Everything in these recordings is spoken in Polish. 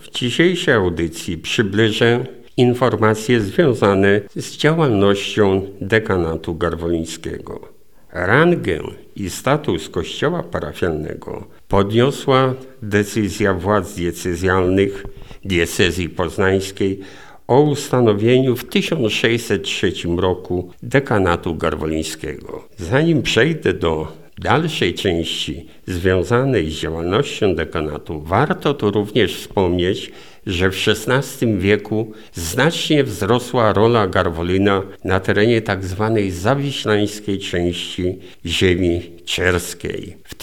w dzisiejszej audycji przybliżę informacje związane z działalnością dekanatu garwolińskiego. Rangę i status kościoła parafialnego podniosła decyzja władz diecezjalnych diecezji poznańskiej o ustanowieniu w 1603 roku dekanatu garwolińskiego. Zanim przejdę do dalszej części związanej z działalnością dekanatu, warto tu również wspomnieć, że w XVI wieku znacznie wzrosła rola Garwolina na terenie tzw. zawiślańskiej części ziemi czerskiej. W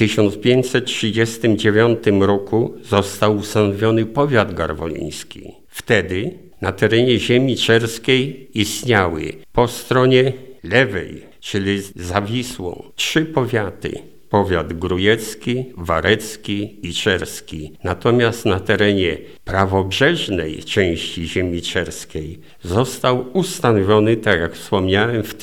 1539 roku został ustanowiony powiat garwoliński. Wtedy na terenie ziemi czerskiej istniały po stronie lewej, czyli za Wisłą, 3 powiaty. Powiat grujecki, warecki i czerski. Natomiast na terenie prawobrzeżnej części ziemi czerskiej został ustanowiony, tak jak wspomniałem, w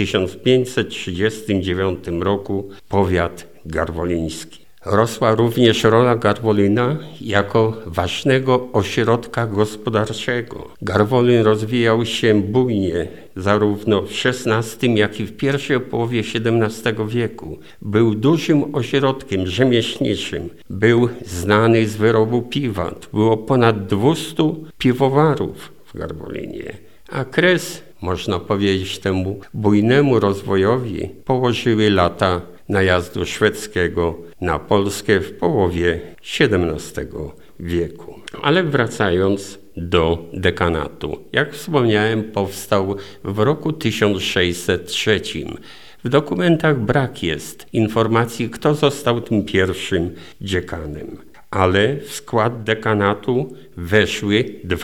1539 roku powiat garwoliński. Rosła również rola Garwolina jako ważnego ośrodka gospodarczego. Garwolin rozwijał się bujnie zarówno w XVI, jak i w pierwszej połowie XVII wieku. Był dużym ośrodkiem rzemieślniczym. Był znany z wyrobu piwa. Było ponad 200 piwowarów w Garwolinie. A kres, można powiedzieć, temu bujnemu rozwojowi położyły lata najazdu szwedzkiego na Polskę w połowie XVII wieku. Ale wracając do dekanatu. Jak wspomniałem, powstał w roku 1603. W dokumentach brak jest informacji, kto został tym pierwszym dziekanem. Ale w skład dekanatu weszły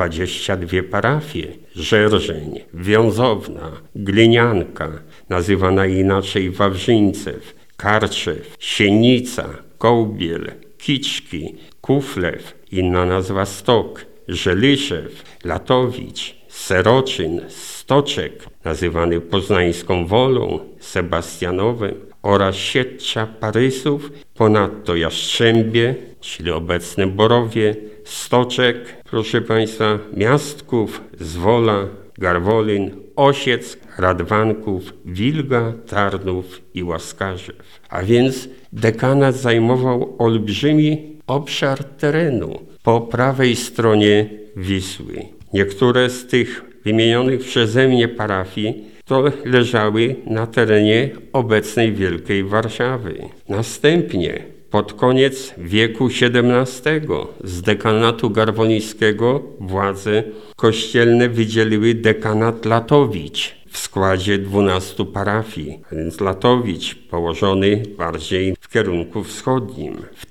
22 parafie. Żerżeń, Wiązowna, Glinianka, nazywana inaczej Wawrzyńcew, Karczew, Sienica, Kołbiel, Kiczki, Kuflew, inna nazwa Stok, Żelyszew, Latowicz, Seroczyn, Stoczek, nazywany poznańską Wolą, Sebastianowem oraz Siedcza Parysów, ponadto Jastrzębie, czyli obecne Borowie, Stoczek, proszę Państwa, Miastków, Zwola, Garwolin, Osieck, Radwanków, Wilga, Tarnów i Łaskarzew. A więc dekanat zajmował olbrzymi obszar terenu po prawej stronie Wisły. Niektóre z tych wymienionych przeze mnie parafii to leżały na terenie obecnej Wielkiej Warszawy. Następnie pod koniec wieku XVII z dekanatu garwolińskiego władze kościelne wydzieliły dekanat Latowicz w składzie 12 parafii, a więc Latowicz położony bardziej w kierunku wschodnim. W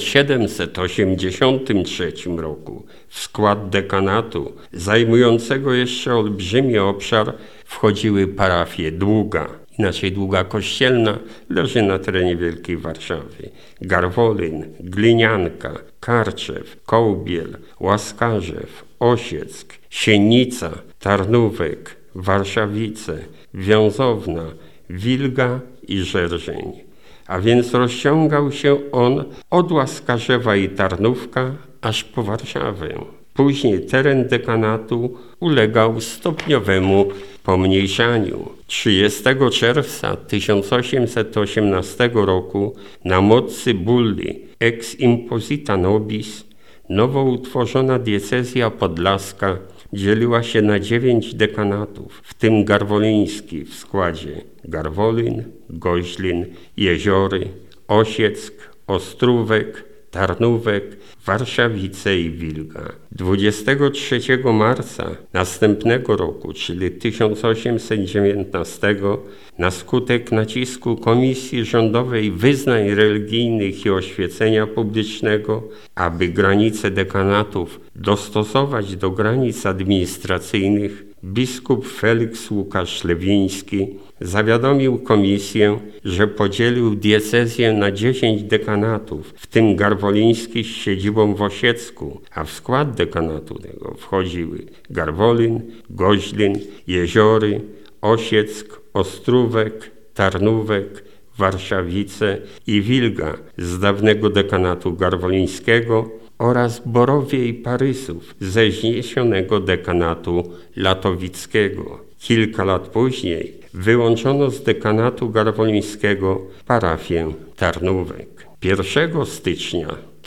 1783 roku w skład dekanatu zajmującego jeszcze olbrzymi obszar wchodziły parafie Długa, inaczej Długa Kościelna, leży na terenie Wielkiej Warszawy, Garwolin, Glinianka, Karczew, Kołbiel, Łaskarzew, Osieck, Sienica, Tarnówek, Warszawice, Wiązowna, Wilga i Żerżeń. A więc rozciągał się on od Łaskarzewa i Tarnówka aż po Warszawę. Później teren dekanatu ulegał stopniowemu pomniejszaniu. 30 czerwca 1818 roku na mocy bulli Ex imposita nobis nowo utworzona diecezja podlaska dzieliła się na 9 dekanatów, w tym garwoliński w składzie Garwolin, Goźlin, Jeziory, Osieck, Ostrówek, Tarnówek, Warszawice i Wilga. 23 marca następnego roku, czyli 1819, na skutek nacisku Komisji Rządowej Wyznań Religijnych i Oświecenia Publicznego, aby granice dekanatów dostosować do granic administracyjnych, biskup Felix Łukasz Lewiński zawiadomił komisję, że podzielił diecezję na 10 dekanatów, w tym garwoliński z siedzibą w Osiecku, a w skład dekanatu tego wchodziły Garwolin, Goźlin, Jeziory, Osieck, Ostrówek, Tarnówek, Warszawice i Wilga z dawnego dekanatu garwolińskiego oraz Borowie i Parysów ze zniesionego dekanatu latowickiego. Kilka lat później wyłączono z dekanatu garwolińskiego parafię Tarnówek. 1 stycznia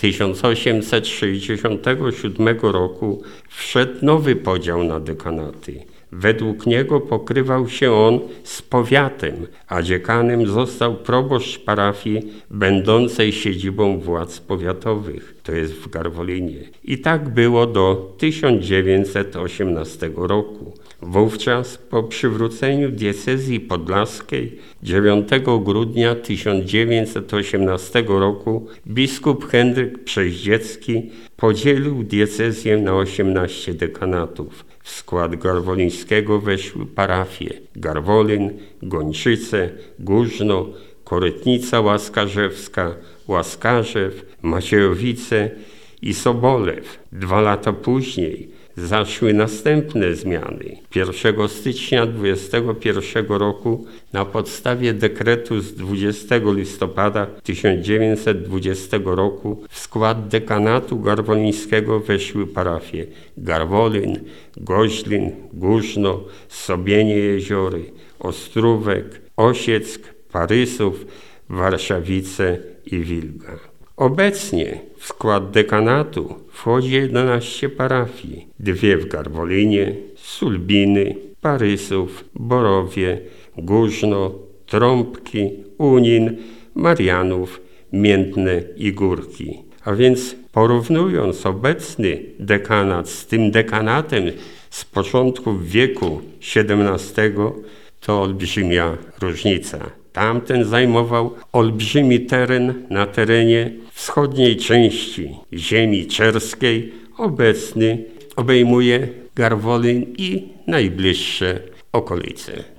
1867 roku wszedł nowy podział na dekanaty. Według niego pokrywał się on z powiatem, a dziekanem został proboszcz parafii będącej siedzibą władz powiatowych, to jest w Garwolinie. I tak było do 1918 roku. Wówczas po przywróceniu diecezji podlaskiej 9 grudnia 1918 roku biskup Henryk Przeździecki podzielił diecezję na 18 dekanatów. W skład garwolińskiego weszły parafie Garwolin, Gończyce, Górzno, Korytnica Łaskarzewska, Łaskarzew, Maciejowice i Sobolew. 2 lata później zaszły następne zmiany. 1 stycznia 2021 roku na podstawie dekretu z 20 listopada 1920 roku w skład dekanatu garwolińskiego weszły parafie Garwolin, Goźlin, Górzno, Sobienie-Jeziory, Ostrówek, Osieck, Parysów, Warszawice i Wilga. Obecnie w skład dekanatu wchodzi 11 parafii, 2 w Garwolinie, Sulbiny, Parysów, Borowie, Górzno, Trąbki, Unin, Marianów, Miętne i Górki. A więc porównując obecny dekanat z tym dekanatem z początków wieku XVII, to olbrzymia różnica. Tamten zajmował olbrzymi teren na terenie wschodniej części ziemi czerskiej. Obecny obejmuje Garwolin i najbliższe okolice.